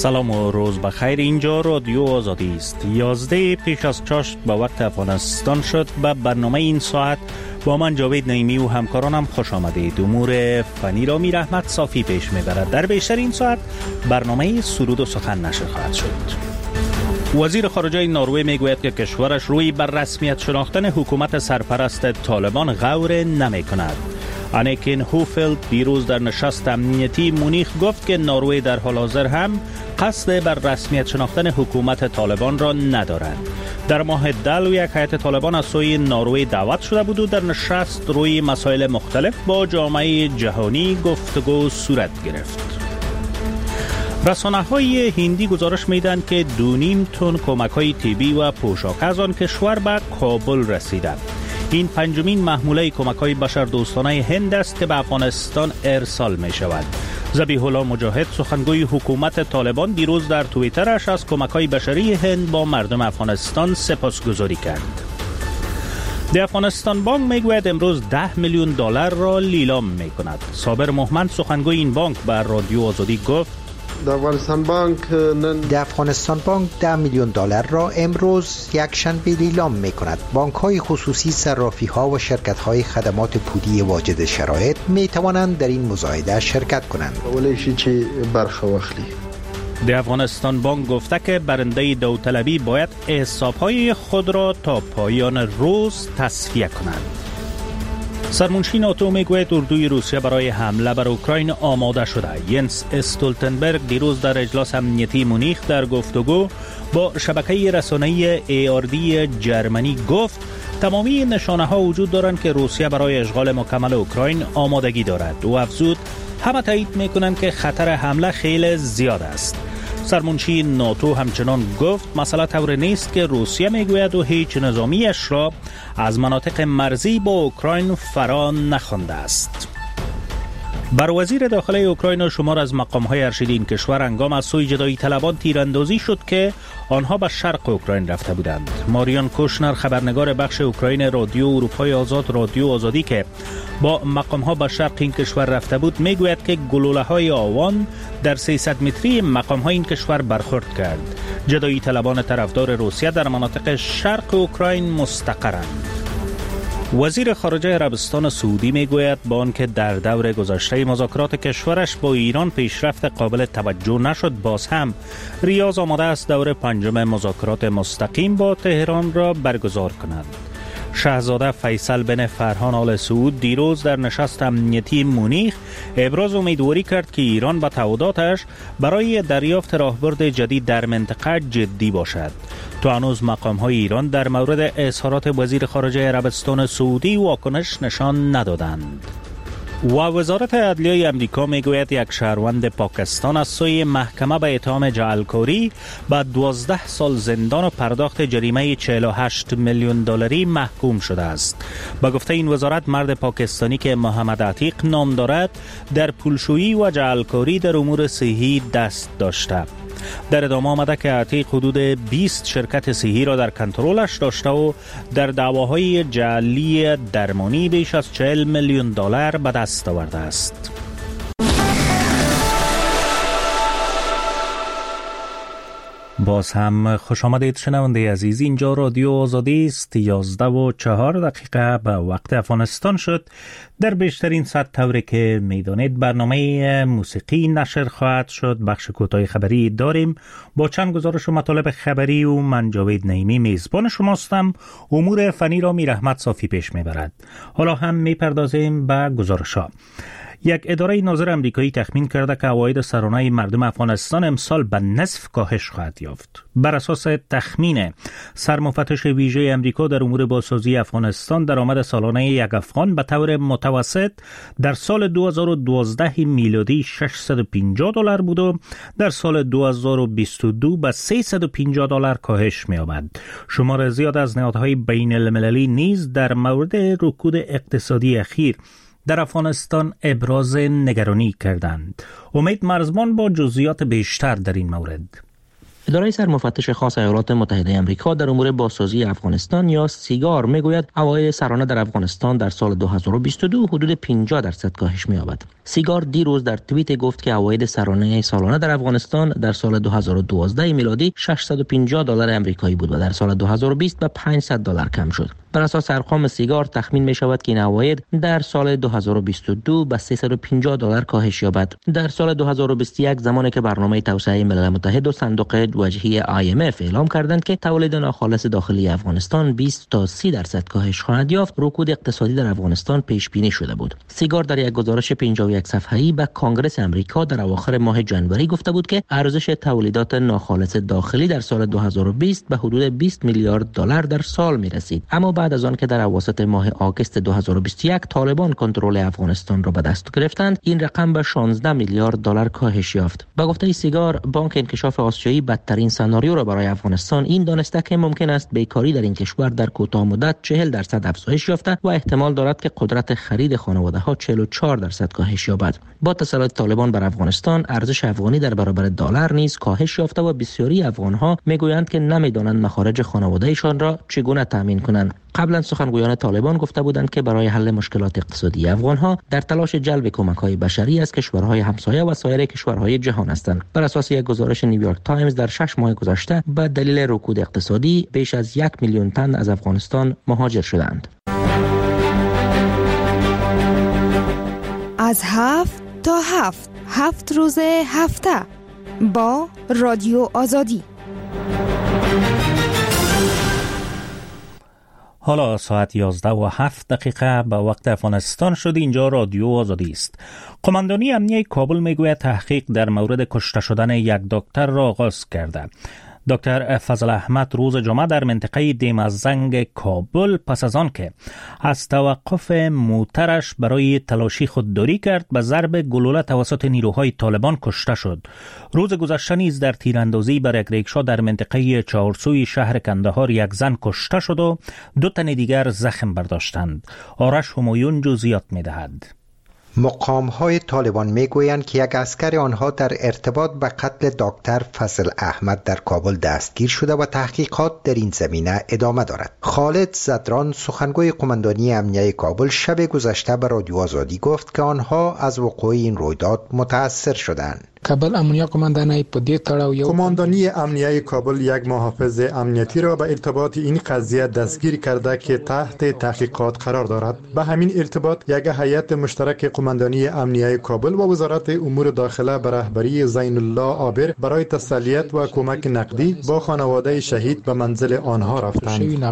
سلام و روز بخیر. اینجا رادیو آزادی است. 11 پیش از چاشت به وقت افغانستان شد. به برنامه این ساعت با من جاوید نعیمی و همکارانم خوش آمدید. امور فنی را میر احمد صافی پیش میبرد. در بیشتر این ساعت برنامه سرود و سخن نشر خواهد شد. وزیر خارجه نروژ میگوید که کشورش روی بر رسمیت شناختن حکومت سرپرست طالبان غور نمی کند. انیکین هوفلد دیروز در نشست امنیتی مونیخ گفت که نروژ در حال حاضر هم قصد بر رسمیت شناختن حکومت طالبان را ندارد. در ماه دلو یک هیئت طالبان از سوی نروژ دعوت شده بود و در نشست روی مسائل مختلف با جامعه جهانی گفتگو صورت گرفت. رسانه‌های هندی گزارش میدن که 2.5 تن کمک‌های طبی و پوشاک از آن کشور به کابل رسیده. این پنجمین محموله کمک‌های بشردوستانه هند است که به افغانستان ارسال می شود. ذبیح الله مجاهد سخنگوی حکومت طالبان دیروز در توییترش از کمک‌های بشری هند با مردم افغانستان سپاسگزاری کرد. د افغانستان بانک میگوید امروز 10 میلیون دلار را لیلام می کند. صابر محمد سخنگوی این بانک به رادیو آزادی گفت د افغانستان بانک 10 میلیون دلار را امروز یک شنبه لیلام می کند. بانک های خصوصی، صرافی ها و شرکت های خدمات پولی واجد شرایط می توانند در این مزایده شرکت کنند. د افغانستان بانک گفته که برنده داوطلبی باید حساب های خود را تا پایان روز تصفیه کنند. سرمنشی ناتو میگوید اردوی روسیه برای حمله بر اوکراین آماده شده. ینس استولتنبرگ دیروز در اجلاس امنیتی مونیخ در گفتگو با شبکه رسانه‌ای ARD جرمنی گفت تمامی نشانه ها وجود دارند که روسیه برای اشغال مکمل اوکراین آمادگی دارد. او افزود همه تایید میکنند که خطر حمله خیلی زیاد است. سرمنشی ناتو همچنان گفت مسئله طور نیست که روسیه میگوید و هیچ نظامیش را از مناطق مرزی با اوکراین فرا نخوانده است. بر وزیر داخلی اوکراین و شمار از مقام‌های ارشد این کشور هنگام از سوی جدایی طلبان تیراندازی شد که آنها به شرق اوکراین رفته بودند. ماریان کوشنر خبرنگار بخش اوکراین رادیو اروپای آزاد رادیو آزادی که با مقام‌ها به شرق این کشور رفته بود میگوید که گلوله‌های آوان در 300 متری مقام‌ها این کشور برخورد کرد. جدایی طلبان طرفدار روسیه در مناطق شرق اوکراین مستقرند. وزیر خارجه عربستان سعودی میگوید با آنکه در دور گذشته مذاکرات کشورش با ایران پیشرفت قابل توجه نشد، باز هم ریاض آماده است دور پنجم مذاکرات مستقیم با تهران را برگزار کند. شاهزاده فیصل بن فرهان آل سعود دیروز در نشست امنیتی مونیخ ابراز امیدواری کرد که ایران با تعهداتش برای دریافت راهبرد جدید در منطقه جدی باشد. تا هنوز مقام‌های ایران در مورد اظهارات وزیر خارجه عربستان سعودی واکنش نشان ندادند. و وزارت عدلیه امریکا میگوید یک شهروند پاکستان از سوی محکمه به اتهام جعلکاری به 12 سال زندان و پرداخت جریمه 48 میلیون دلاری محکوم شده است. به گفته این وزارت مرد پاکستانی که محمد عتیق نام دارد در پولشویی و جعلکاری در امور صحی دست داشته. در ادامه آمده که عتیق حدود 20 شرکت صحی را در کنترلش داشته و در دعواهای جعلی درمانی بیش از 40 میلیون دلار به دست آورده است. باز هم خوش آمدید شنونده عزیز. اینجا رادیو آزادی است. 11:04 به وقت افغانستان شد. در بیشترین ساعت طوری که میدانید برنامه موسیقی نشر خواهد شد. بخش کوتاه خبری داریم با چند گزارش و مطالب خبری و من جاوید نعیمی میزبان شماستم. امور فنی را میر احمد صافی پیش میبرد. حالا هم میپردازیم به گزارش‌ها. یک اداره ناظر امریکایی تخمین کرده که عواید سرانه مردم افغانستان امسال به نصف کاهش خواهد یافت. بر اساس تخمین سرمفتش ویژه امریکا در امور بازسازی افغانستان، درآمد سالانه یک افغان به طور متوسط در سال 2012 میلادی $650 بود و در سال 2022 به $350 کاهش می‌یابد. شمار زیاد از نهادهای بین المللی نیز در مورد رکود اقتصادی اخیر در افغانستان ابراز نگرانی کردند. امید مرزبان با جزئیات بیشتر در این مورد. اداره سرمفتش خاص ایالات متحده آمریکا در امور بازسازی افغانستان یا سیگار میگوید عواید سرانه در افغانستان در سال 2022 حدود 50% کاهش می‌یابد. سیگار دیروز در توییت گفت که عواید سرانه سالانه در افغانستان در سال 2012 میلادی $650 آمریکایی بود و در سال 2020 به $500 کم شد. بر اساس ارقام سیگار تخمین می شود که این عواید در سال 2022 به $350 کاهش یابد. در سال 2021 زمانی که برنامه توسعه ملل متحد و صندوق وجهی IMF اعلام کردند که تولید ناخالص داخلی افغانستان 20 تا 30% کاهش خواهد یافت، رکود اقتصادی در افغانستان پیش بینی شده بود. سیگار در یک گزارش 51 صفحه‌ای به کنگره آمریکا در اواخر ماه ژانویه گفته بود که ارزش تولیدات ناخالص داخلی در سال 2020 به حدود $20 میلیارد در سال می رسید. اما بعد از آن که در اواسط ماه آگوست 2021 طالبان کنترل افغانستان را به دست گرفتند، این رقم به $16 میلیارد کاهش یافت. با گفته سیگار، بانک انکشاف آسیایی بدترین سناریو را برای افغانستان این دانسته که ممکن است بیکاری در این کشور در کوتاه مدت 40% افزایش یافته و احتمال دارد که قدرت خرید خانواده‌ها 44% کاهش یابد. با تسلط طالبان بر افغانستان، ارزش افغانی در برابر دلار نیز کاهش یافته و بسیاری افغان‌ها میگویند که نمی‌دانند مخارج خانواده‌شان را چگونه تامین کنند. قبلا سخنگویان طالبان گفته بودند که برای حل مشکلات اقتصادی افغان‌ها در تلاش جلب کمک‌های بشری از کشورهای همسایه و سایر کشورهای جهان هستند. بر اساس یک گزارش نیویورک تایمز در 6 ماه گذشته به دلیل رکود اقتصادی بیش از 1 میلیون تن از افغانستان مهاجر شدند. از 7 تا 7 روز هفته با رادیو آزادی. حالا ساعت 11:07 به وقت افغانستان شد. اینجا رادیو آزادی است. قماندانی امنیه کابل میگوید تحقیق در مورد کشته شدن یک دکتر را آغاز کرده. دکتر فضل احمد روز جمعه در منطقه دیمزنگ کابل پس از آن که از توقف موترش برای تلاشی خودداری کرد به ضرب گلوله توسط نیروهای طالبان کشته شد. روز گذشته نیز در تیراندازی بر یک ریکشا در منطقه چهارسوی شهر کندهار یک زن کشته شد و 2 تن دیگر زخم برداشتند. آرش همایون جزئیات می‌دهد. مقام‌های طالبان میگویند که یک عسکر آنها در ارتباط به قتل دکتر فضل احمد در کابل دستگیر شده و تحقیقات در این زمینه ادامه دارد. خالد زدران سخنگوی قماندانی امنیه کابل شب گذشته به رادیو آزادی گفت که آنها از وقوع این رویداد متاثر شدند. کابل امنیه قماندانی امنیه کابل یک محافظ امنیتی را به ارتباط این قضیه دستگیر کرده که تحت تحقیقات قرار دارد. به همین ارتباط یک هیئت مشترک قماندانی امنیه کابل و وزارت امور داخله به رهبری زین الله عابر برای تسلیت و کمک نقدی با خانواده شهید به منزل آنها رفتند.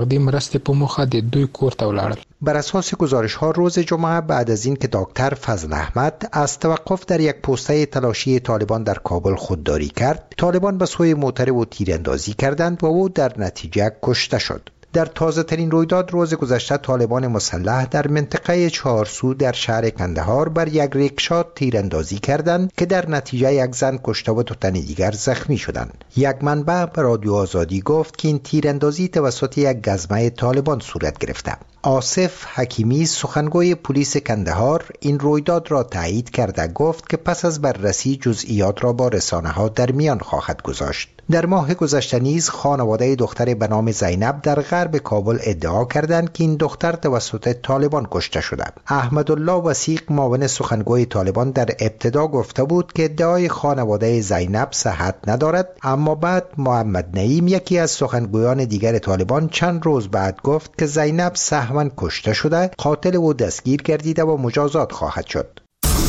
بر اساس گزارش‌ها روز جمعه بعد از این که دکتر فضل احمد از توقف در یک پوسته تلاشی طالبان در کابل خودداری کرد، طالبان به سوی موتر او تیراندازی کردند و او در نتیجه کشته شد. در تازه ترین رویداد روز گذشته طالبان مسلح در منطقه چهارسو در شهر کندهار بر یک ریکشا تیراندازی کردند که در نتیجه یک زن کشته و 2 تن دیگر زخمی شدند. یک منبع به رادیو آزادی گفت که این تیراندازی توسط یک گزمه طالبان صورت گرفته. آصف حکیمی سخنگوی پلیس کندهار این رویداد را تایید کرده گفت که پس از بررسی جزئیات را با رسانه‌ها در میان خواهد گذاشت. در ماه گذشته نیز خانواده دختر به نام زینب در غرب کابل ادعا کردند که این دختر توسط طالبان کشته شده. احمدالله وثیق معاون سخنگوی طالبان در ابتدا گفته بود که ادعای خانواده زینب صحت ندارد، اما بعد محمد نعیم یکی از سخنگویان دیگر طالبان چند روز بعد گفت که زینب سهواً کشته شده، قاتل او دستگیر گردیده و مجازات خواهد شد.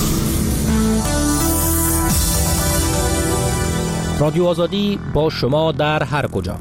رادیو آزادی با شما در هر کجا.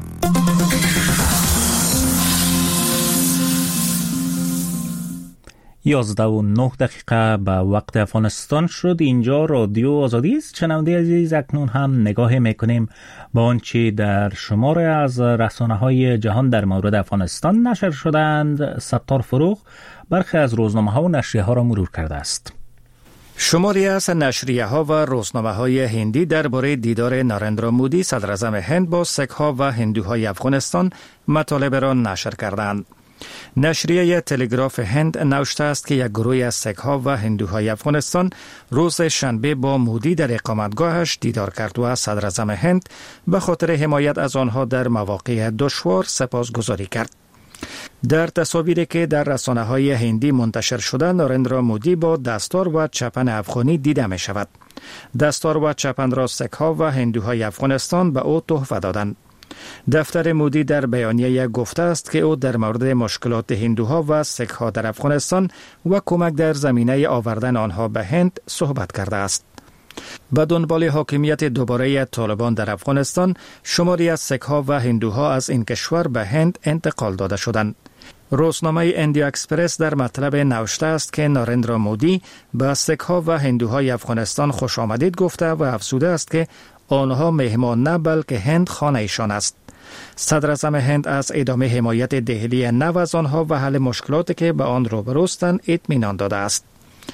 یازده و 9 دقیقه به وقت افغانستان شد. اینجا رادیو آزادی است. شنونده عزیز، اکنون هم نگاه میکنیم با آنچه در شماره از رسانه‌های جهان در مورد افغانستان نشر شدند. ستار فروغ برخی از روزنامه‌ها و نشریه‌ها را مرور کرده است. شماری از نشریه‌ها و روزنامه‌های هندی درباره دیدار نارندرا مودی صدراعظم هند با سیک‌ها و هندوهای افغانستان مطالب را نشر کردند. نشریه تلگراف هند نوشته است که یک گروه از سیک‌ها و هندوهای افغانستان روز شنبه با مودی در اقامتگاهش دیدار کرد و صدراعظم هند به خاطر حمایت از آنها در مواقع دشوار سپاسگزاری کرد. در تصاویری که در رسانه‌های هندی منتشر شده، نارندرا مودی با دستار و چپن افغانی دیده می شود. دستار و چپن را سک‌ها و هندوهای افغانستان به او تحفه دادند. دفتر مودی در بیانیه گفته است که او در مورد مشکلات هندوها و سک‌ها در افغانستان و کمک در زمینه آوردن آنها به هند صحبت کرده است. به دنبال حاکمیت دوباره طالبان در افغانستان، شماری از سک‌ها و هندوها از این کشور به هند انتقال داده شدند. روزنامه اندیا اکسپرس در مطلب نوشته است که نارندرا مودی به سک‌ها و هندوهای افغانستان خوش آمدید گفته و افزوده است که آنها مهمان نه بلکه هند خانه ایشان است. صدر اعظم هند از ادامه حمایت دهلی نو از آنها و حل مشکلاتی که به آن روبروستند اطمینان داده است.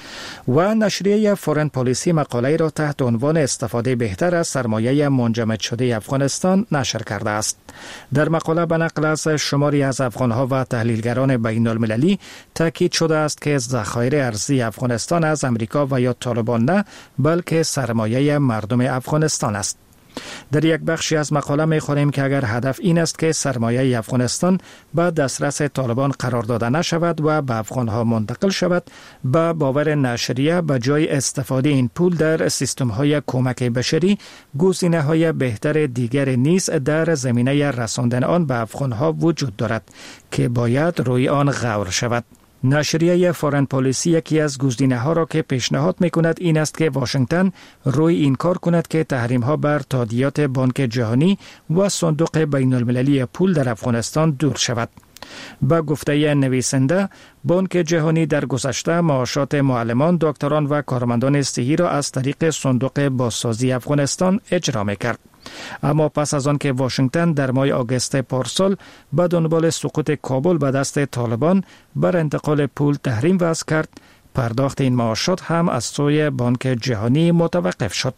و نشریه فورن پالیسی مقاله را تحت عنوان استفاده بهتر از سرمایه منجمد شده افغانستان نشر کرده است. در مقاله به نقل از شماری از افغانها و تحلیلگران بین المللی تاکید شده است که ذخایر ارزی افغانستان از امریکا و یا طالبان نه بلکه سرمایه مردم افغانستان است. در یک بخشی از مقاله می‌خوانیم که اگر هدف این است که سرمایه افغانستان به دسترس طالبان قرار داده نشود و به افغانها منتقل شود، به باور نشریه به جای استفاده این پول در سیستم‌های کمک بشری، گزینه‌های بهتر دیگر نیز در زمینه رساندن آن به افغانها وجود دارد که باید روی آن غور شود. نشریه فورن پالیسی یکی از گزینه‌ها را که پیشنهاد می‌کند این است که واشنگتن روی این کار کند که تحریم‌ها بر تادیات بانک جهانی و صندوق بین‌المللی پول در افغانستان دور شود. با گفته نویسنده، بانک جهانی در گذشته معاشات معلمان، دکتران و کارمندان صحی را از طریق صندوق بازسازی افغانستان اجرا می‌کرد. اما پس از آن که واشنگتن در ماه آگوست پارسال به دنبال سقوط کابل به دست طالبان بر انتقال پول تحریم وضع کرد، پرداخت این معاشات هم از سوی بانک جهانی متوقف شد.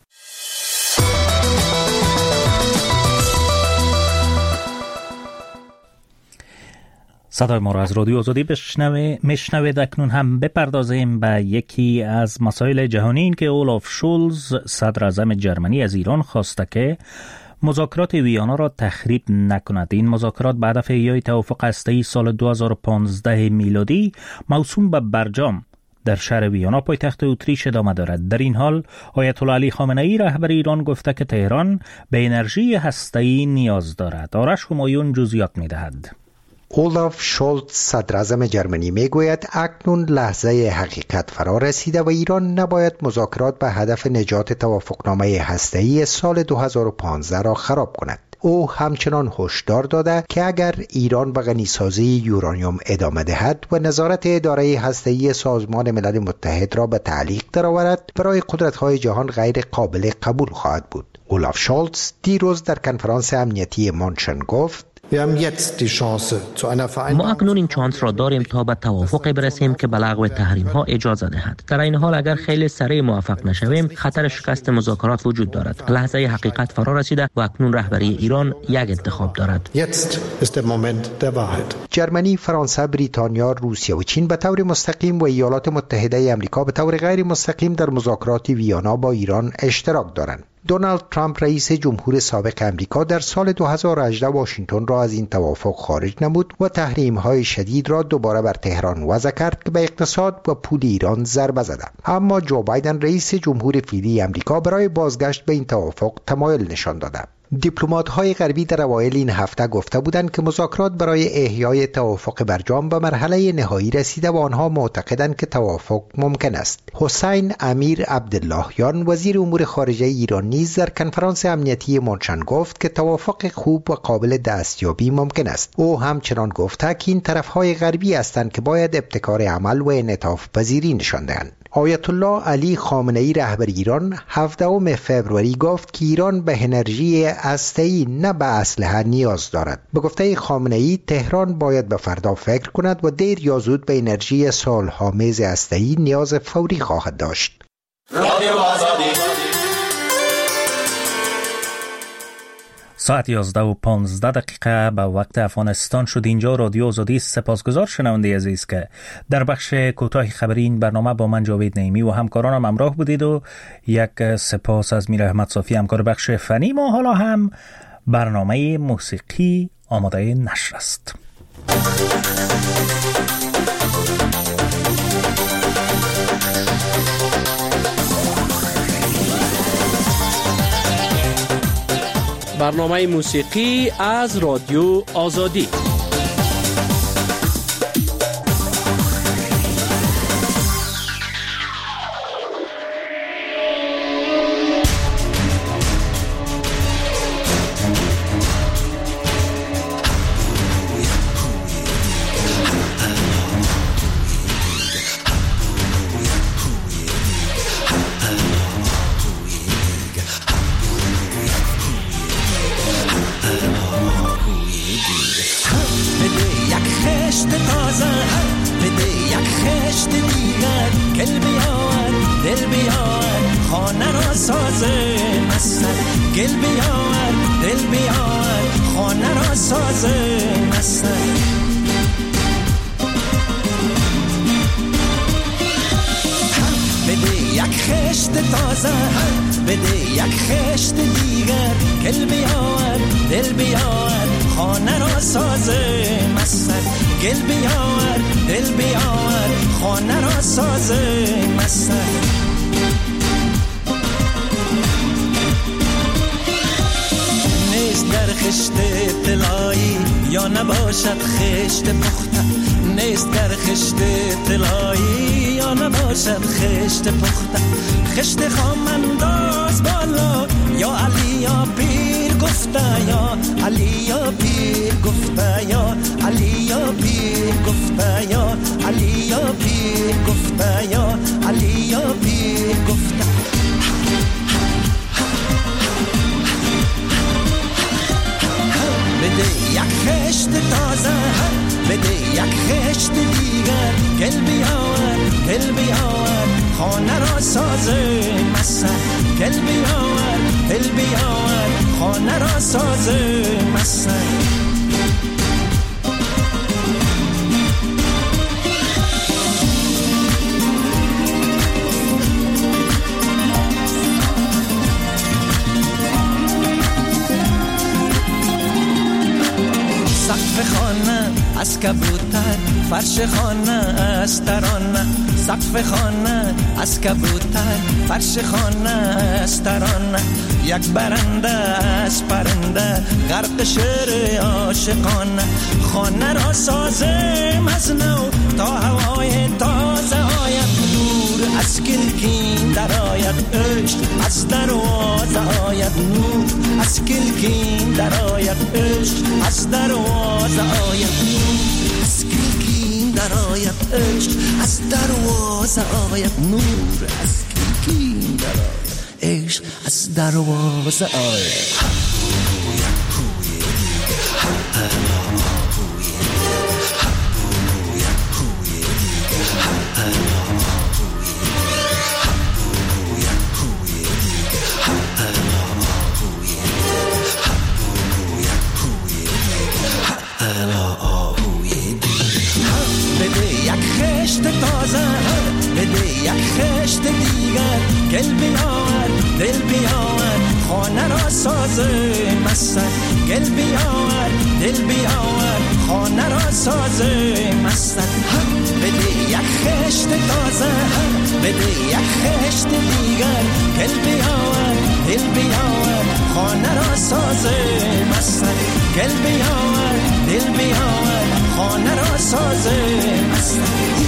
صدای ما را از رادیو آزادی میشنوید. اکنون هم بپردازیم به یکی از مسائل جهانی، این که اولاف شولز صدر اعظم جرمنی از ایران خواسته که مذاکرات ویانا را تخریب نکند. این مذاکرات به هدف احیای توافق هسته‌ای سال 2015 میلادی موسوم به برجام در شهر ویانا پایتخت اتریش ادامه دارد. در این حال آیت الله علی خامنه ای رهبر ایران گفته که تهران به انرژی هسته‌ای نیاز دارد. آرش همایون جزئیات می‌دهد. اولاف شولز صدر اعظم جرمنی میگوید اکنون لحظه حقیقت فرا رسیده و ایران نباید مذاکرات به هدف نجات توافقنامه هسته‌ای سال 2015 را خراب کند. او همچنان هشدار داده که اگر ایران به غنیسازی یورانیوم ادامه دهد و نظارت اداره هسته‌ای سازمان ملل متحد را به تعلیق درآورد، برای قدرت‌های جهان غیر قابل قبول خواهد بود. اولاف شولز دیروز در کنفرانس امنیتی مونشن گفت ما اکنون این شانس را داریم تا به توافق برسیم که به لغو تحریم ها اجازه دهد. در این حال اگر خیلی سریع موفق نشویم، خطر شکست مذاکرات وجود دارد. لحظه حقیقت فرا رسیده و اکنون رهبری ایران یک انتخاب دارد. جرمنی، فرانسه، بریتانیا، روسیه و چین به طور مستقیم و ایالات متحده آمریکا به طور غیر مستقیم در مذاکرات ویانا با ایران اشتراک دارند. دونالد ترامپ رئیس جمهور سابق امریکا در سال 2018 واشنگتن را از این توافق خارج نمود و تحریم‌های شدید را دوباره بر تهران وضع کرد که به اقتصاد و پول ایران ضربه زده. اما جو بایدن رئیس جمهور فعلی امریکا برای بازگشت به این توافق تمایل نشان داده. دیپلمات‌های غربی در اوایل این هفته گفته بودند که مذاکرات برای احیای توافق برجام به مرحله نهایی رسیده و آنها معتقدند که توافق ممکن است. حسین امیر عبداللهیان وزیر امور خارجه ایران نیز در کنفرانس امنیتی مونشن گفت که توافق خوب و قابل دستیابی ممکن است. او همچنان گفته که این طرف‌های غربی هستند که باید ابتکار عمل و انعطاف پذیری نشان دهند. آیت الله علی خامنه ای رهبر ایران 17 فوریه گفت که ایران به انرژی هسته‌ای نه به اسلحه نیاز دارد. به گفته خامنه ای تهران باید به فردا فکر کند و دیر یا زود به انرژی صلح‌آمیز هسته‌ای نیاز فوری خواهد داشت. ساعت 11:15 به وقت افغانستان شد. اینجا رادیو آزادی. سپاسگزار شنونده عزیز که در بخش کوتاه خبری این برنامه با من جاوید نعیمی و همکارانم همراه بودید و یک سپاس از میر احمد صافی همکار بخش فنی ما. حالا هم برنامه موسیقی آماده نشر است. برنامه موسیقی از رادیو آزادی. نباشد خشت پخته، نیست در خشت طلایی یا نباشد خشت پخته. خشت خام انداز بالا یا علی یا پیر گفته، یا علی یا پیر گفته، یا علی یا پیر گفته، یا علی یا پیر گفته، یا علی یا پیر گفته. بده یک خشت تازه، بده یک خشت دیگر، گل بیاور، گل بیاور، خانه را سازه مسه. گل بیاور، گل بیاور، خانه را سازه مسه. سقف خانه از کبوتر، فرش خانه از ترانه. سقف خانه از کبوتر، فرش خانه از ترانه. یک برنده از پرنده، غرق شعر عاشقانه. خانه را سازم از نو تا هوای تازه آید. نور از کلکین در آید، عشق از دروازه آید. نور از کلکین در آید، عشق از دروازه آید. نور از کلکین در آید، عشق از دروازه آید. نور از کلکین در آید، عشق از دروازه آید. گل بیاور، دل بیاور، خانه را سازه مسه. گل بیاور، دل بیاور، خانه را سازه مسه. بده یک خشت تازه، بده یک خشت دیگر. گل بیاور، دل بیاور، خانه را سازه مسه. گل بیاور، دل بیاور، خانه را سازه مسه.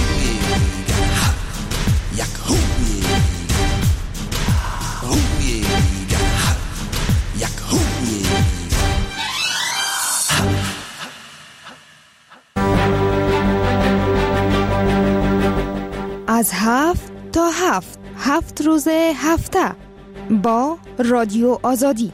از 7 تا 7 روز هفته با رادیو آزادی.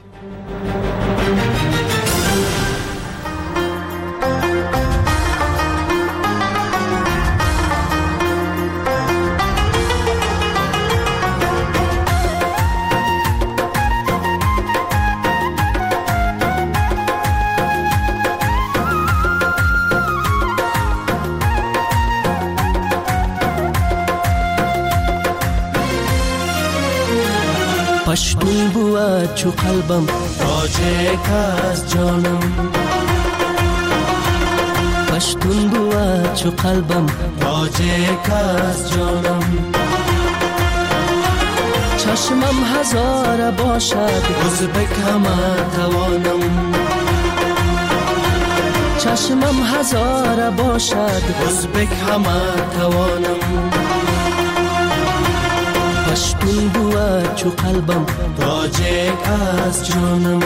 پشتون بود چو قلبم راجع از جانم. پشتون بود چو قلبم تاجیک از جانم چشمم هزار باشد ازبک همه توانم چشمم هزار باشد ازبک همه توانم پشتون بود چو قلبم تاجیک از جانم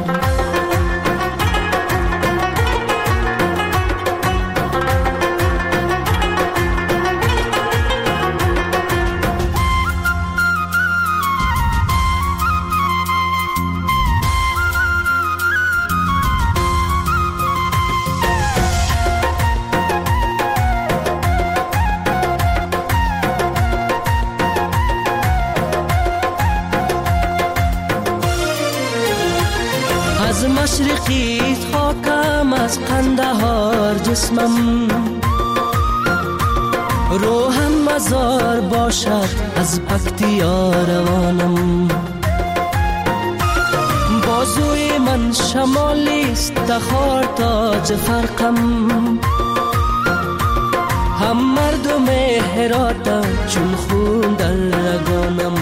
مشرقی خاکم از قندهار جسمم روحم مزار باشد از پکتیا روانم بازوی من شمالیست تخار تاج فرقم هم مردم هراتم چون خون در رگانم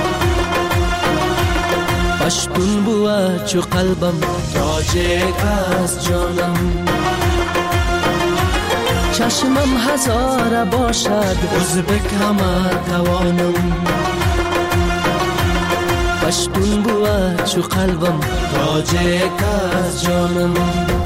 پشتون بود چو قلبم تاجیک از جانم چشمم هزار باشد ازبک همه توانم پشتون بود چو قلبم تاجیک از جانم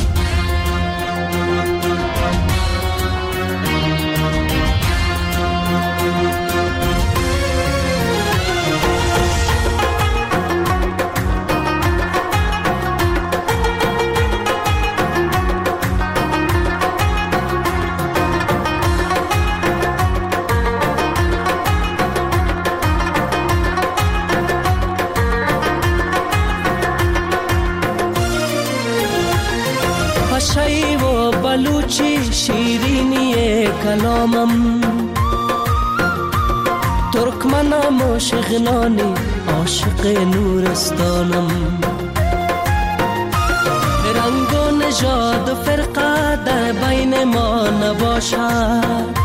پشایی و بلوچی شیرینی کلامم ترکمنم و شغنانی عاشق نورستانم رنگ و نژاد و فرقه در بین ما نباشد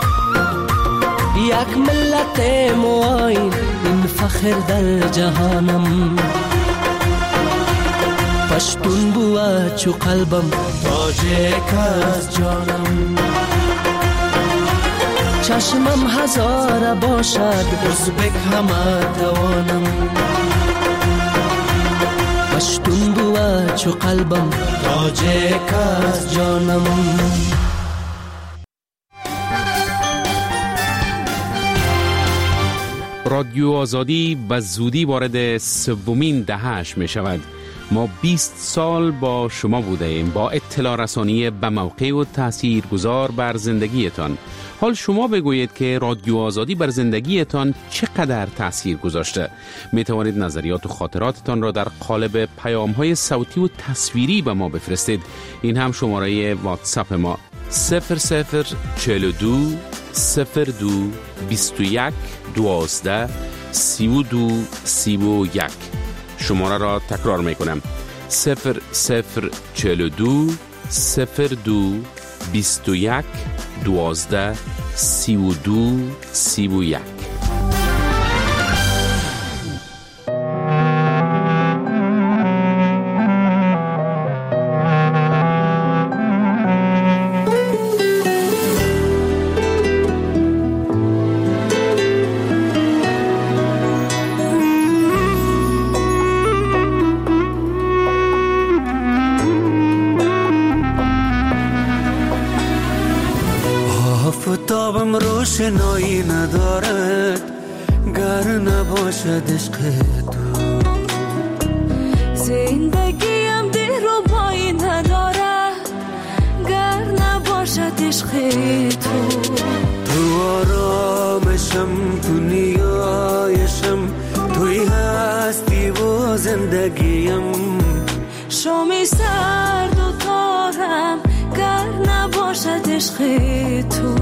یک ملت معاین این فخر در جهانم پشتون بود چو قلبم تاجیک از جانم چشمم هزار باشد ازبک همه توانم پشتون بود چو قلبم تاجیک از جانم رادیو آزادی به زودی وارد سومین دهه‌اش می شود. ما 20 سال با شما بوده ایم با اطلاع رسانی به موقع و تاثیرگذار بر زندگیتان. حال شما بگویید که رادیو آزادی بر زندگیتان چقدر تاثیر گذاشته. می توانید نظریات و خاطراتتان را در قالب پیام‌های صوتی و تصویری به ما بفرستید. این هم شماره واتساپ ما 0042 02 21 12 32 31. شماره را تکرار می کنم 0042 02 21 12 32 31. آفتابم روشنایی ندارد گر نباشد عشق تو زندگیم دلربایی ندارد گر نباشد عشق تو تو آرامشم تو نیایشم توی هستی و زندگیم شامی سرد و تارم گر نباشد عشق تو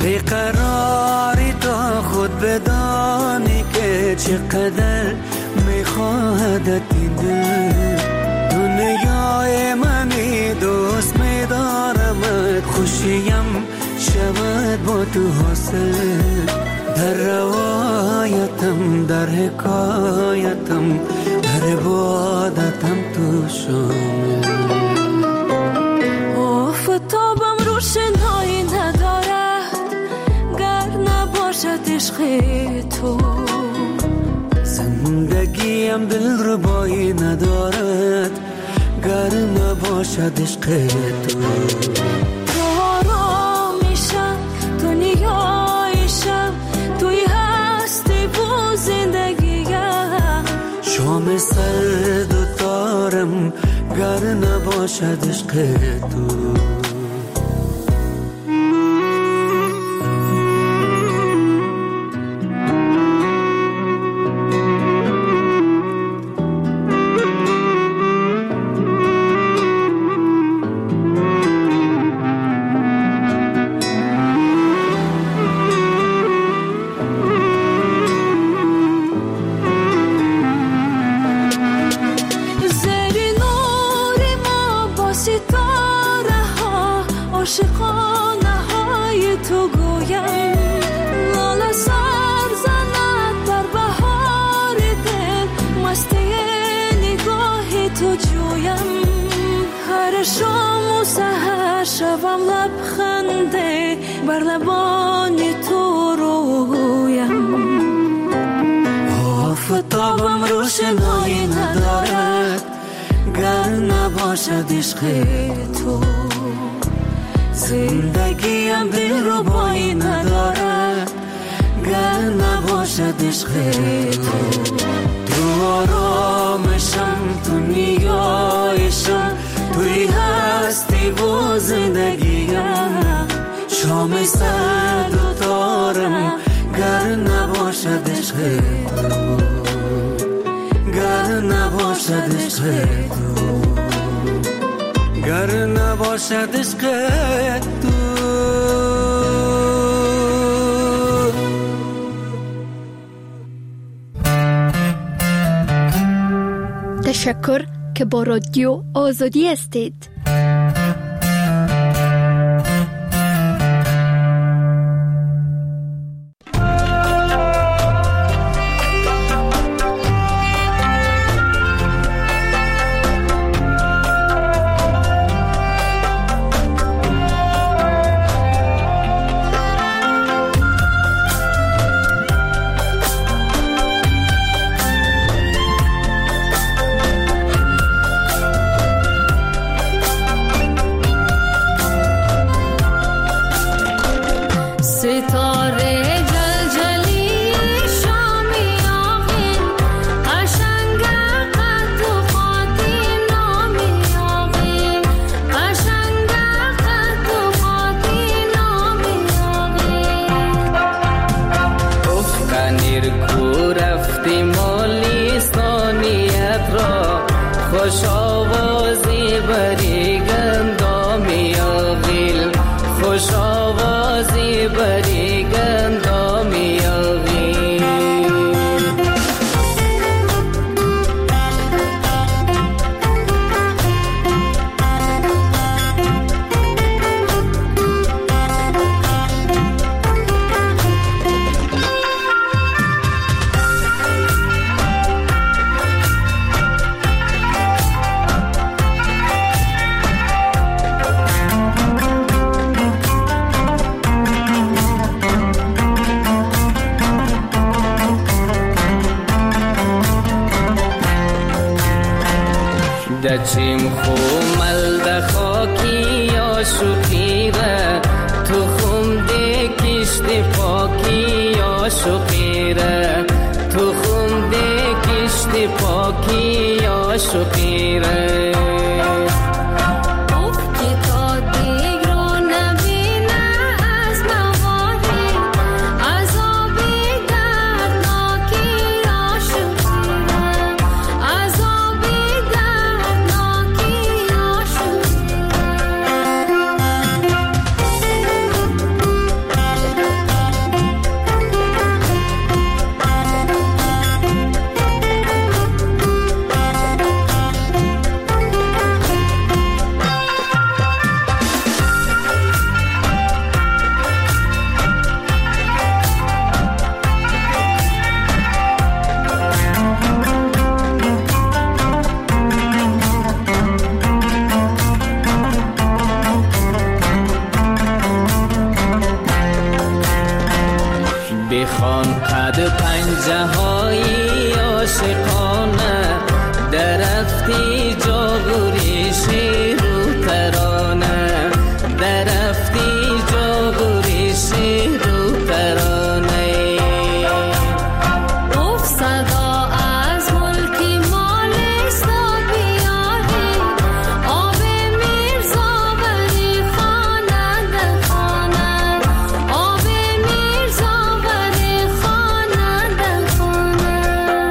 بیقراری تا خود بدانی که چقدر میخواهدت این دل. دنیای منی دوست میدارمت، خوشیم شود با تو حاصل. در روایتم، در حکایتم، در عبادتم تو شامل. آفتابم روشنایی ندارد گر نباشد عشق تو. زندگیم دلربایی ندارد گر نباشد عشق تو. تو آرامیشم، تو نیایشم، توی هستی و زندگیم. شام سرد و تارم گر نباشد عشق تو. شوم لبخنده بر لبان تو رویم. آفتابم روشنایی ندارد گر نباشد عشق تو. زندگیم دلربایی ندارد گر نباشد عشق تو. تو آرامشم، تو نیایشم، توی هستی و زندگیم. شام سرد و تارم گر نباشد عشق تو، گر نباشد عشق تو، گر نباشد عشق تو. تشکر که با رادیو آزادی هستید. خوش آوازی بری گندامی آغیل، خوش آوازی بری گندامی آغیل. دچیم خو ملد خاکی یا شقیره، تو خم ده کشت پاکی یا شقیره، تو خم ده کشت پاکی یا شقیره. خان قد پنجه های عاشقانه درفتی جاگوریش رو ترانه درفتی جاگوریش رو ترانه اوف صدا از ملکی مال استابیاری آب میرزا بری خانه در خانه آب میرزا بری خانه در خانه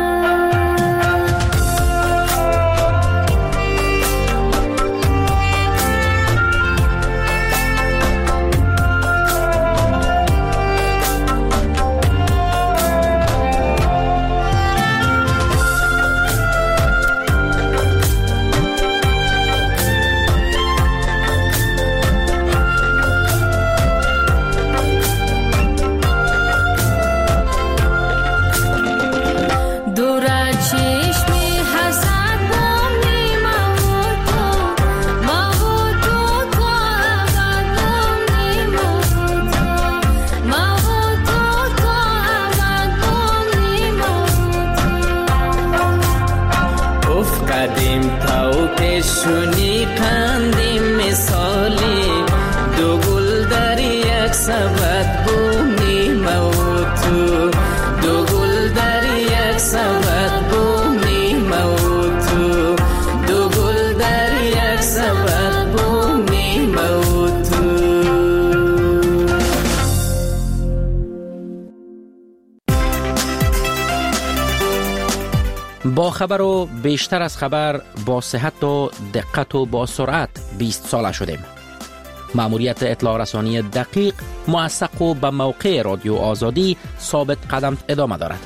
شونی کندیم مثالی دو گل در یک سبد بومی موتو دو گل در یک سبد بومی موتو دو گل در یک سبد بومی موتو. با خبر و بیشتر از خبر با صحت و دقت و با سرعت 20 ساله شدیم. مأموریت اطلاع رسانی دقیق، موثق و به موقع رادیو آزادی ثابت قدم ادامه دارد.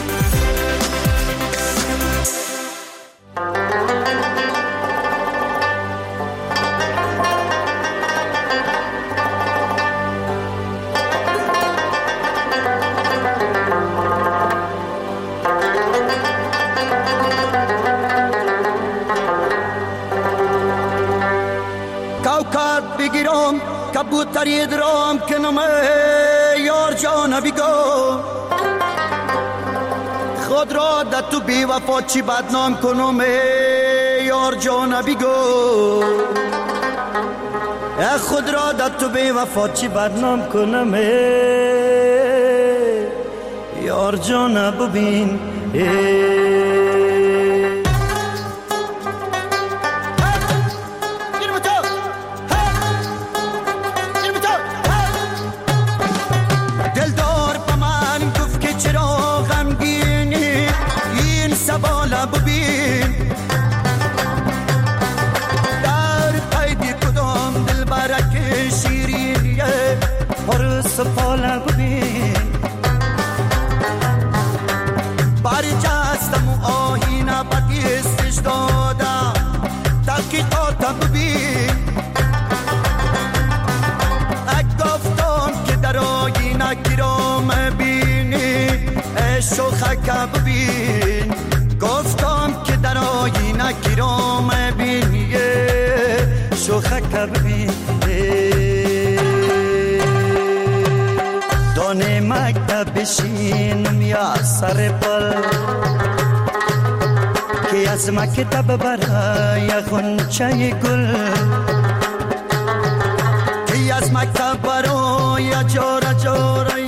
کبوتری درام کنم یار جان بیگو خود را در تو بی وفا چی بدنام کنم یار جان بیگو خود را در تو بی وفا چی بدنام کنم یار جان ببین سفاله ببین باری جستم و آهینه بکیستش دادم تحقیقات ببین گفتم که در آهینه گیرام بینی شوخک ببین گفتم که در آهینه گیرام بینی شوخک ببین دانه مکتب بشینم یا سر پل که از مکتب برای غنچه گل که از مکتب برای جاره جاره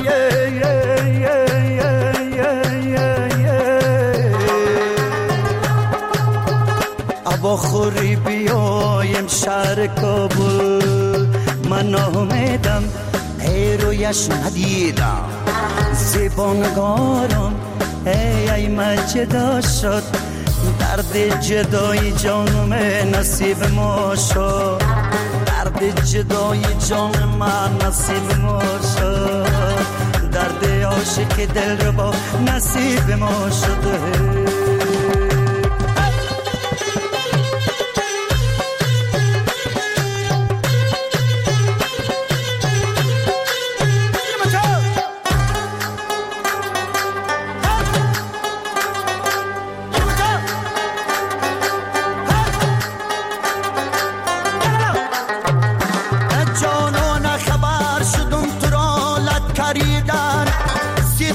ابا خوری بیایم شهر کابل من آمدم رویش ندیدم زبانگارم ای مجدا شد درد جدای جانم نصیب ما شد درد جدای جان من نصیب ما شد درد عاشق دل رو با نصیب ما شد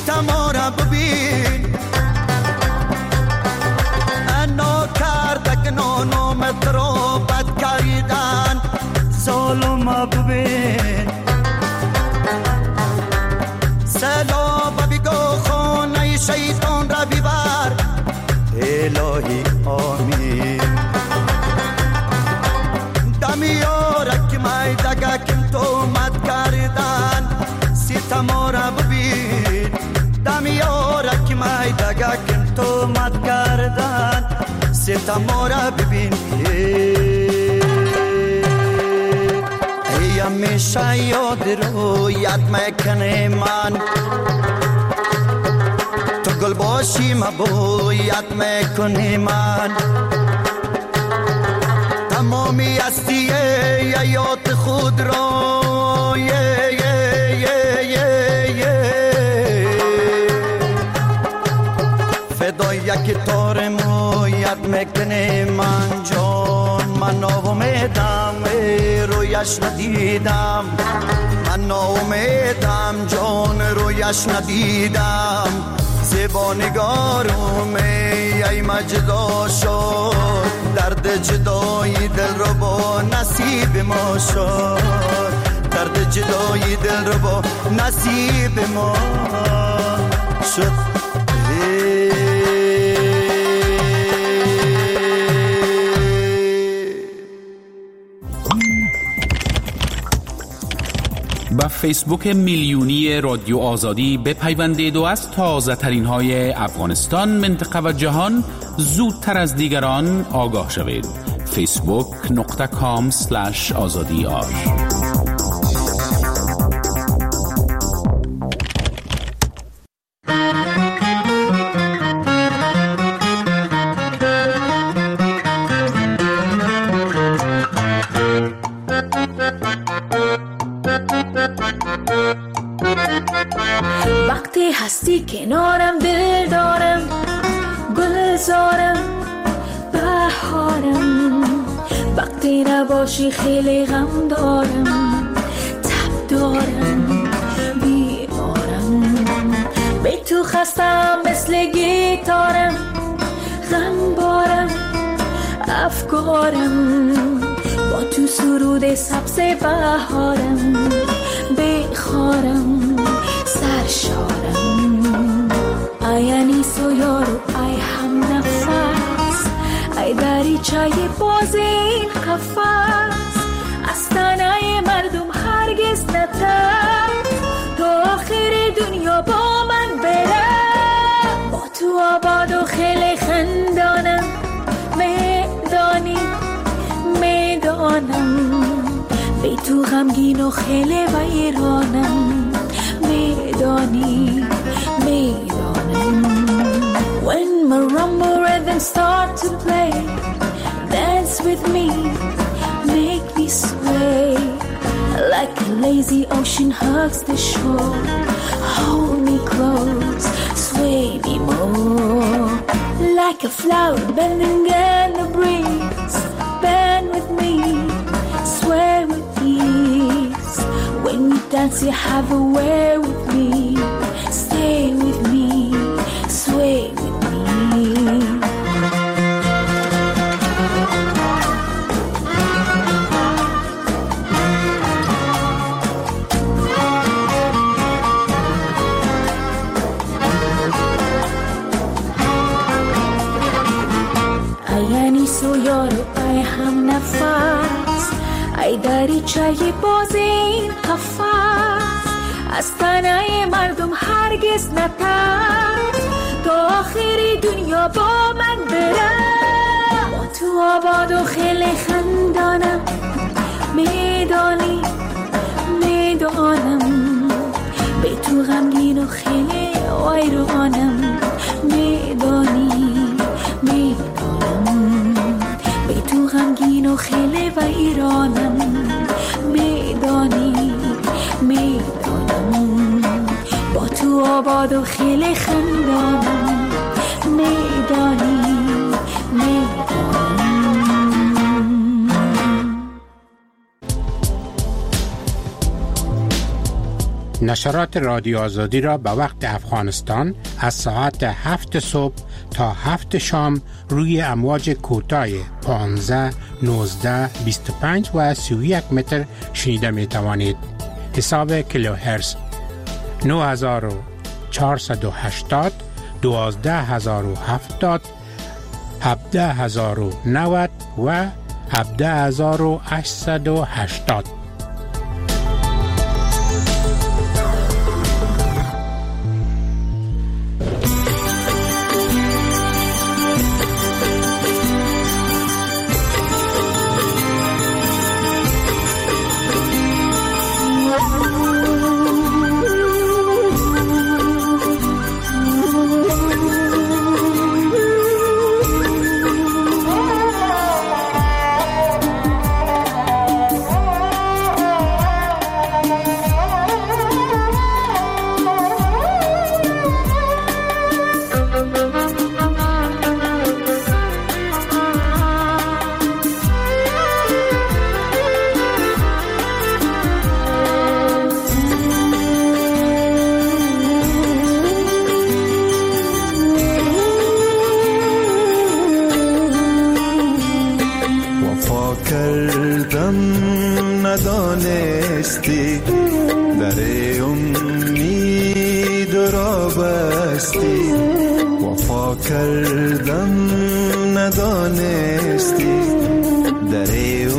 ستما را ببین انا کردک نانومت رو بد کردن ظالم ببین سلام بگو خانه شیطان را ببر الهی آمین دمیارک مایدگه کم تو مد کردن ستما را ببین دمیارک مایدگه کم تو مد کردن ستما را ببین ای همیشه یاد رو یاد میکنه من تو گل باشی مبو یاد میکنه من تمامی هستی یاد خود را فدای یک تار مو یاد میکنه من جان من ناامیدم رویش ندیدم من ناامیدم جان رویش ندیدم زیبا نگارم ای مجدا شد درد جدایی دل رو با نصیب ما شد درد جدایی دل رو با نصیب ما شد با فیسبوک میلیونی رادیو آزادی بپیوندید و از تازه ترین های افغانستان، منطقه و جهان زودتر از دیگران آگاه شوید. facebook.com/azadiar وقتی هستی کنارم دل دارم گلزارم بهارم وقتی نباشی خیلی غم دارم تب دارم بیمارم به تو خستم مثل گیتارم غم بارم افکارم با تو سرود سبز بهارم بخارم سرشارم ای انیس و یارو ای هم نفس ای دریچه باز این قفس از تنه مردم هرگز نترس تا آخر دنیا با من بره با تو آباد و خیلی خندانم میدانم به تو غمگین و خیلی ویرانم میدانی When marimba rhythms start to play dance with me make me sway like a lazy ocean hugs the shore hold me close sway me more like a flower bending in the breeze bend with me sway with ease when you dance you have a way with me stay with me sway with me ای هم نفس ای دریچه باز این قفس از تنه مردم هرگز نترس تا آخر دنیا با من بره با تو آباد و خیلی خندانم میدانم به تو غمگین و خیلی ویرانم میدانی به تو غمگین و خیلی ویرانم میدانی با تو آباد و خیلی خندانم میدانی نشرات رادیو آزادی را به وقت افغانستان از ساعت 7 صبح تا 7 شام روی امواج کوتاه 15, 19, 25 و 31 متر شنیده می توانید. حساب کیلوهرتز 9480, 12070, 17090 و 17880. ندانستی در امید را بستی، وفا کردم ندانستی در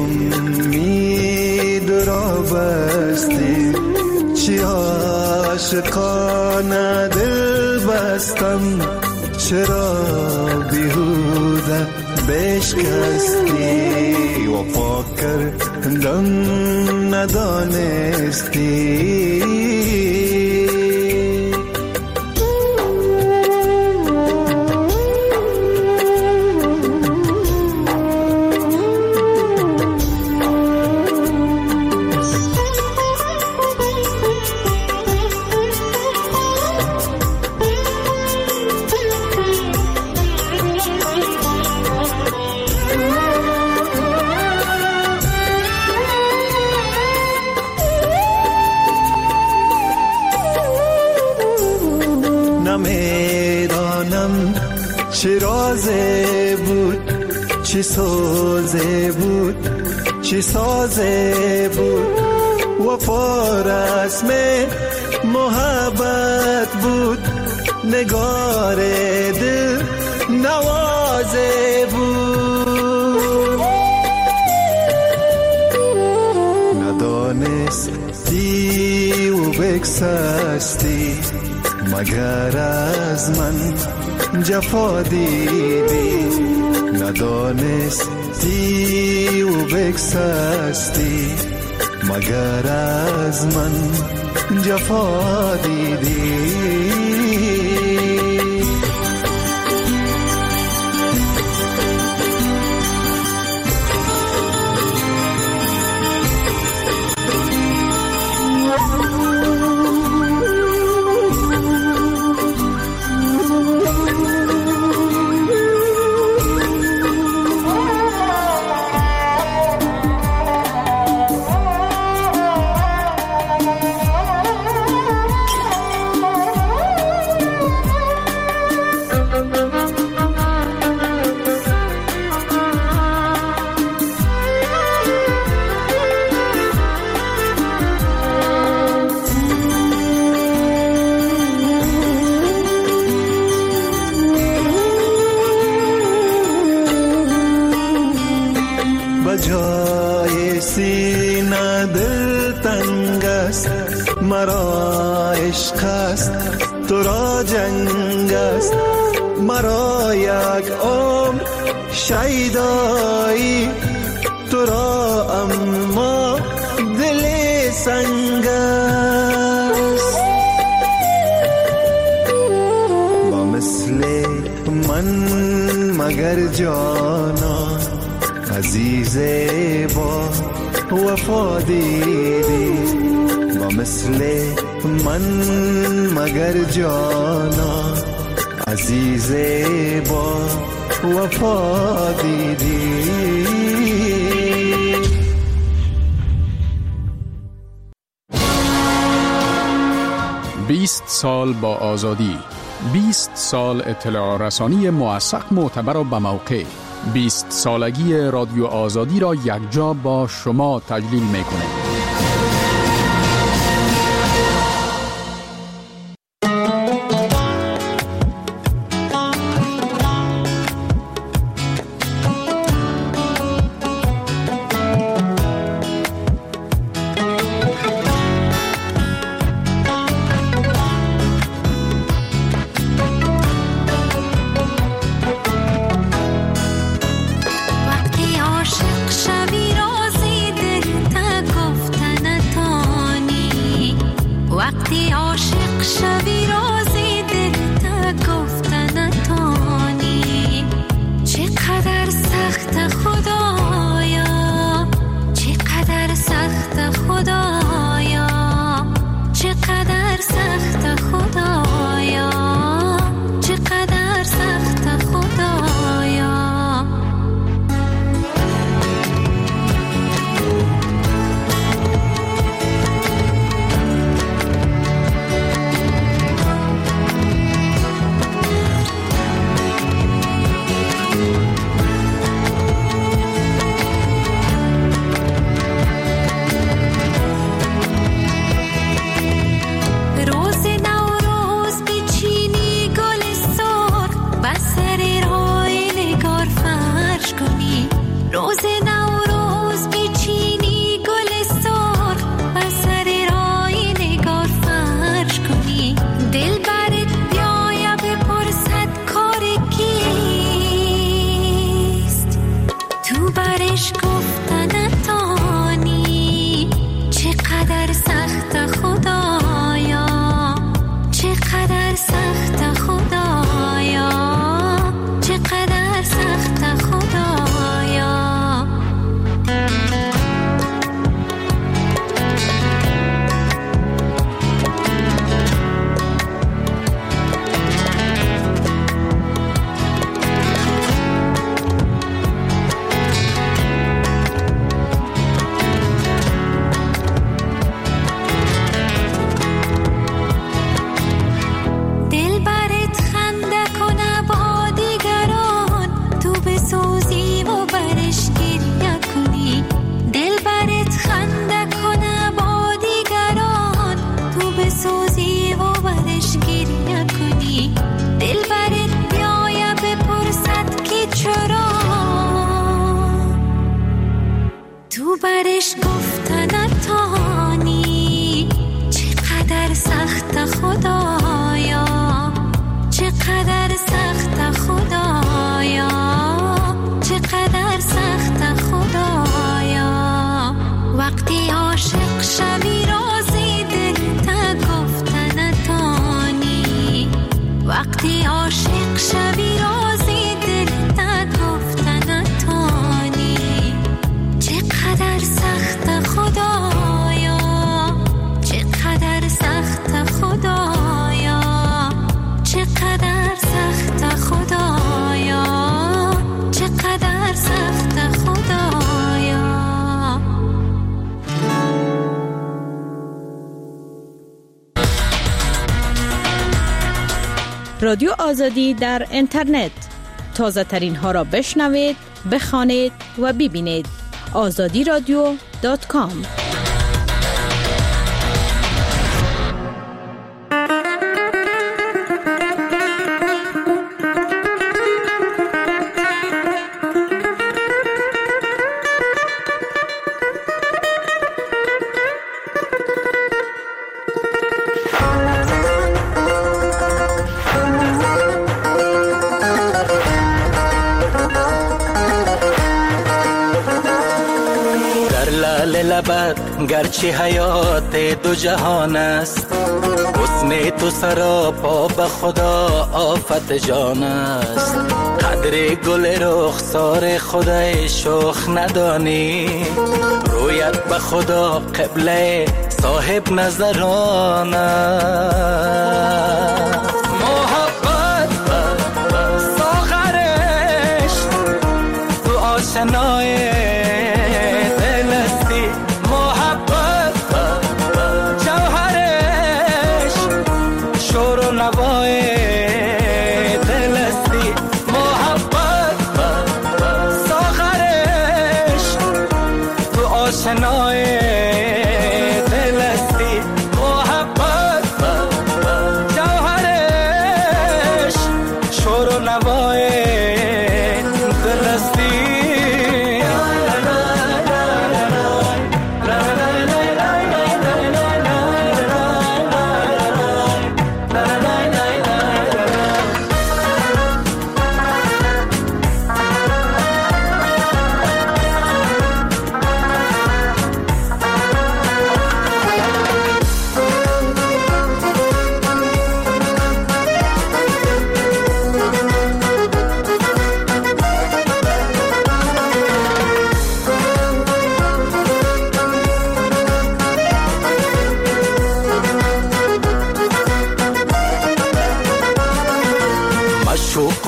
امید را بستی. چی عاشقانه دل بستم، چرا بیهوده بشکستی، وفا کردم ندانستی. نمیدانم چه رازه بود، چه سازه بود، چه سازه بود، وفا رسم محبت بود، نگار دل نوازه بود. ندانستی و بگسستی، مگر از من جفا دیدی، ندانستی و بگسستی، مگر از من جفا دیدی. بجای سینه دل تنگ است، مرا عشق است تو را جنگ است، مرا یک عمر شیدایی تو را اما دل سنگ است. با مثل من مگر جانا عزیز با وفا دیدی، با مثل من مگر جانا عزیز با وفا دیدی. 20 سال با آزادی، 20 سال اطلاع رسانی موثق، معتبر و به موقع. 20 سالگی رادیو آزادی را یکجا با شما تجلیل می‌کنیم. برش گفتن تانی چقدر سخت خدایا، چقدر سخت خدایا، چقدر سخت خدایا. وقتی عاشق شوی رازی دل تا گفتن تانی، وقتی عاشق شوی رازی دل تا گفتن تانی. چقدر سخت خدایا، چقدر سخت خدایا، چقدر سخت خدایا، چقدر سخت خدایا. رادیو آزادی در اینترنت، تازه ترین ها را بشنوید، بخوانید و ببینید. azadiradio.com. گرچه حیات دو جهان است، حسن تو سراپا به خدا آفت جان است. قدر گل رخسار خدای شوخ ندانی، رویت به خدا قبله صاحب نظران است. محبت ساغرش تو آشنای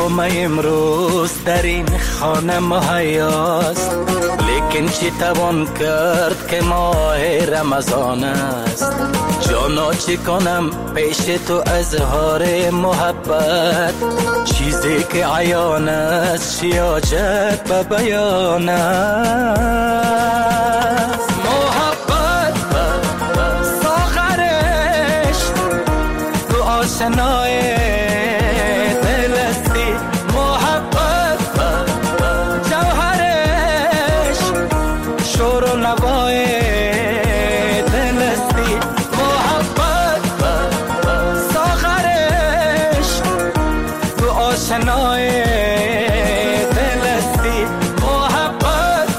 جام امروز در این خانه مهیاست، لیکن چی توان کرد که ماه رمضان است. جانا چی کنم پیش تو اظهار محبت، چیزی که عیان است چی حاجت به بیان است. محبت ساغرش تو آشنای دل استی، محبت جوهرش شور و نوای دل استی، محبت ساغرش تو آشنای دل استی، محبت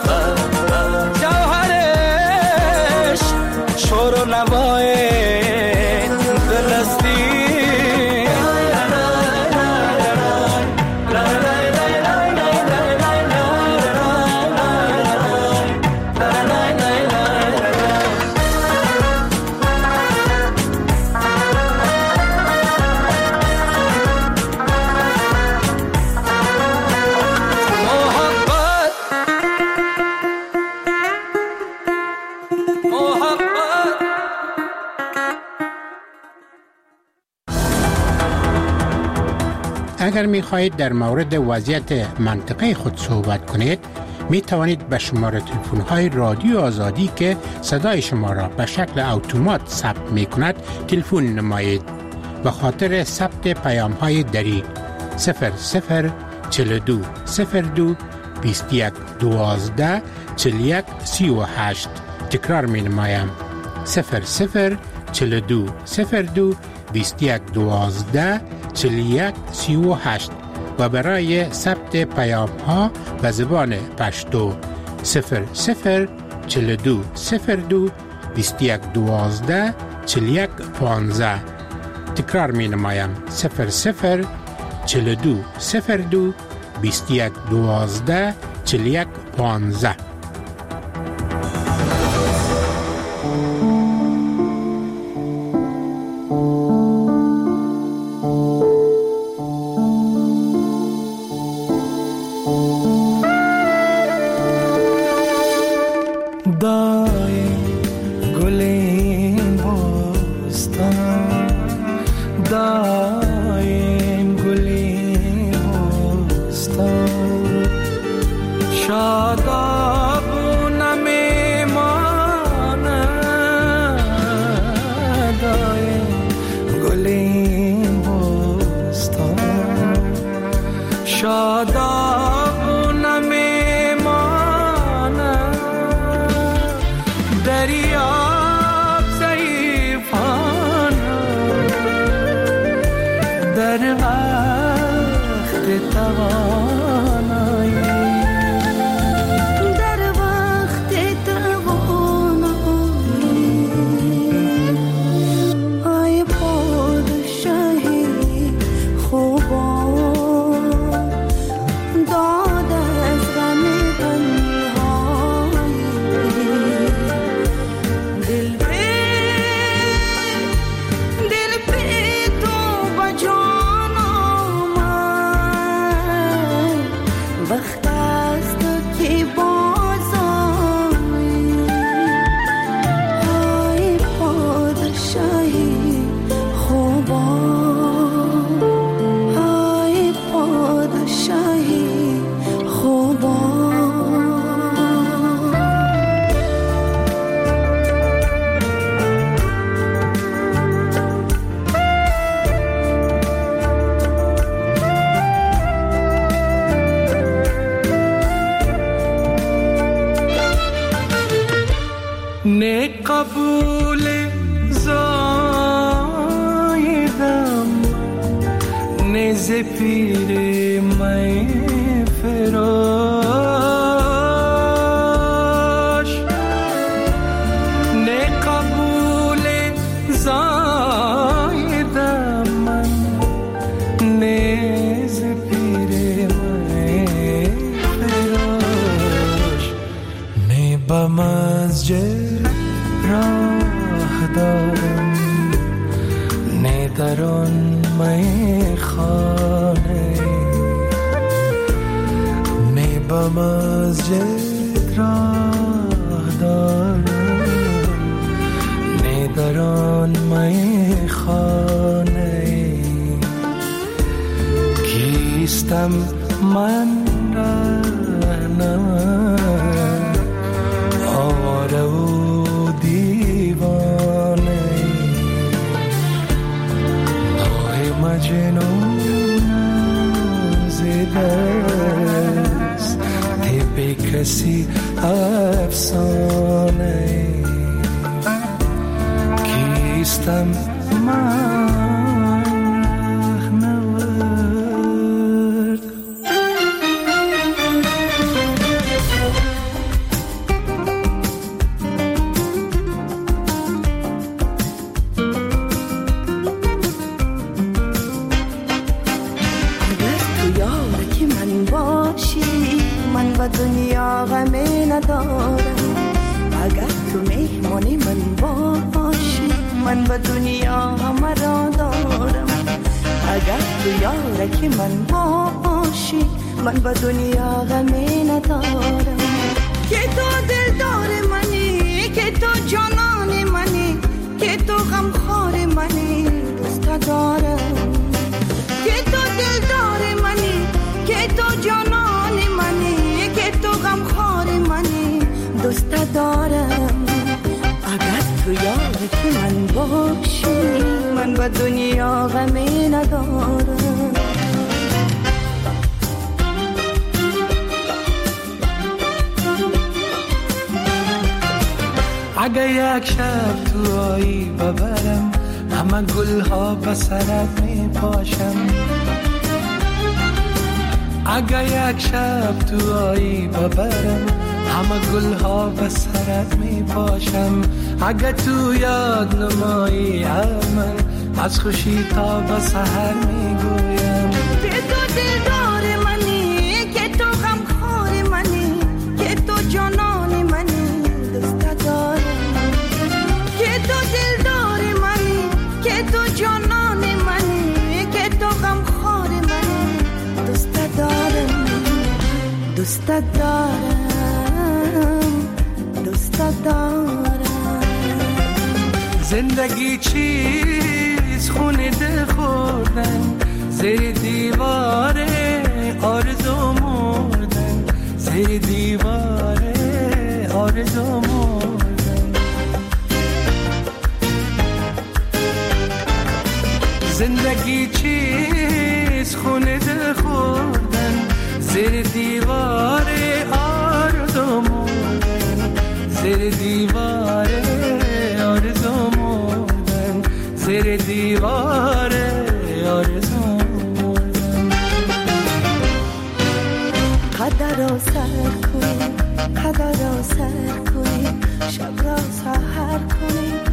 جوهرش شور و نوای دل استی. اگر می خواهید در مورد وضعیت منطقه خود صحبت کنید، می توانید به شماره تلفن های رادیو آزادی که صدای شما را به شکل اتومات ثبت می کند تلفن نمایید. به خاطر ثبت پیام های دری 0042 02 21 12 41 38. تکرار می نمایم 0042 02 21 12 41 38 و برای ثبت پیام ها به زبان پشتو 0042 02 21 12 41 15. تکرار می نمایم 0042 02 21 12 41 15. ne kabul zaidam ne zepire mai ferosh ne kabul zaidam ne zepire mai ferosh ne bamazje راه دارم ندارن می خانه با مسجد راه دارم نه در آن میخانه کیستم من رهنمک آواره و دیوانه نوع مجنونم زده است طب کسی افسانه کیستم من و دنیا غمی ندارم اگر تو مهمانی من باشی من و دنیا همه را دارم اگر تو یارکی من باشی من و دنیا غمی ندارم که تو دلدار منی که تو جانان منی که تو غمخوار منی دوست دارم که تو دلدار منی که تو جانان منی که تو غمخوار منی دوست دارم اگر تو یارکی من باشی من با دنیا غمی ندارم اگه یک شب تو آیی ببرم همه گلها به سرت می پاشم اگه یک شب تو آیی ببرم همه گلها به سرت می پاشم اگه تو یاد نمایی من از خوشی تا به سحر می گویم که تو دلدار منی که تو غمخوار منی که تو جانان منی دوست دارم که تو دلدار منی که تو جانان منی که تو غمخوار منی دوست دارم دوست دارم دوست دارم زندگی چیز خونه دل خوردن زیر دیواره آرزو مردن زیر دیواره آرزو مردن زندگی چیز خونه دل خوردن زیر دیواره آرزو مردن زیر دیواره آرزو مردن زیر دیواره آرزو مردن قدر را سر کنی قدر را سر کنی شب را سحر کنی